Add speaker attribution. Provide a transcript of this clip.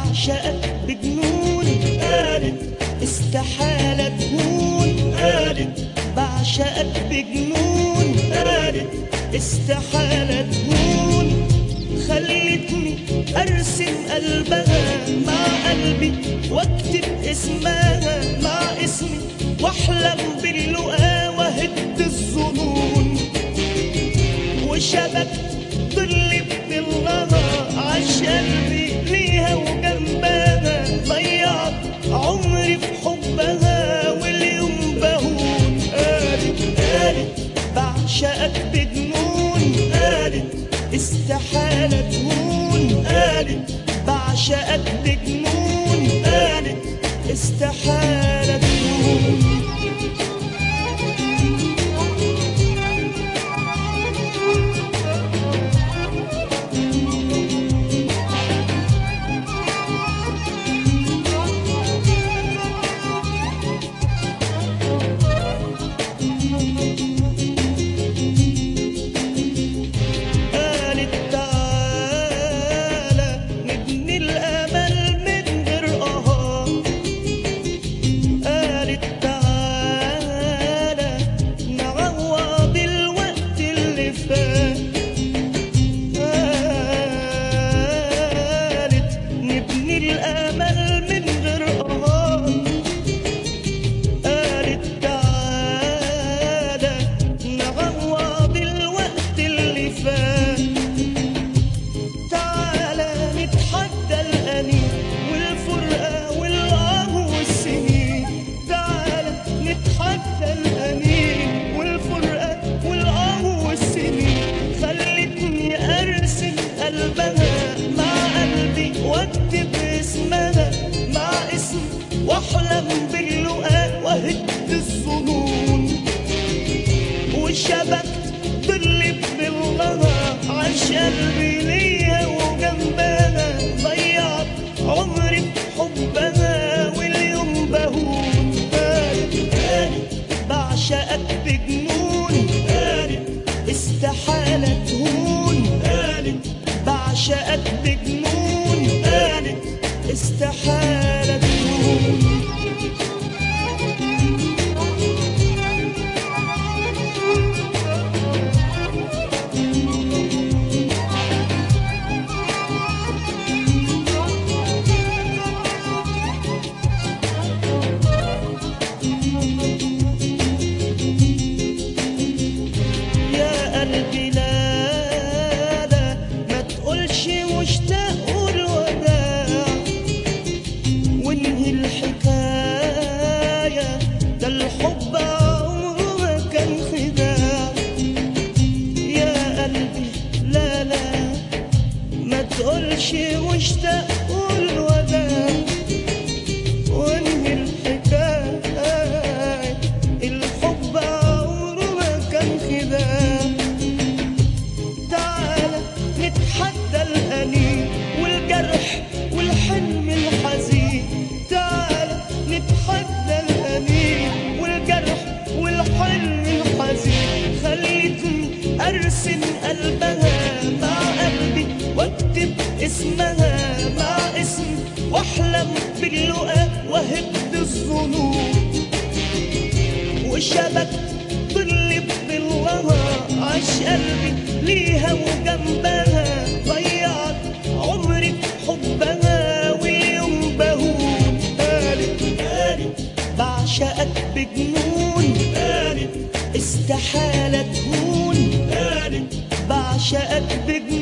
Speaker 1: بعشقك بجنون، قالت استحالة تهون، قالت بعشقك بجنون، قالت استحالة تهون. خلتني ارسم قلبها مع قلبي واكتب اسمها مع اسمي واحلم باللقا وهد الظنون. وشبكت ظل بظلها عش قلبي ليها وجنبها، ضيعت عمري في حبها واليوم بهون. قالت بعشقك بجنون، قالت استحالة تهون، قالت بعشقك بجنون، قالت استحالة تهون. واكتب اسمها مع اسمي واحلم باللقا وهد الظنون. وشبكت ظل بظلها عش قلبي ليها وجنبها، ضيعت عمري في حبها واليوم بهون. قالت بعشقك بجنون، قالت استحالة تهون، قالت بعشقك بجنون، قالت استحالة تهون. يا قلبي لا لا ما تقولش مشتاق والوداع، وانهي الحكاية ده الحب عمره ما كان خداع. يا قلبي لا لا ما تقولش مشتاق والوداع، وانهي الحكاية الحب عمره ما كان خداع. تعالى نتحدى الأنين والجرح والحلم الحزين، تعالى نتحدى الأنين والجرح والحلم الحزين. خليتني أرسم قلبها مع قلبي واكتب اسمها مع اسمي واحلم باللقا وهد الظنون. وشبكت ظل بظلها عش قلبي ليها وجنبها، ضيعت عمري في حبها واليوم بهون. قالت بعشقك بجنون، قالت استحالة تهون، قالت بعشقك بجنون.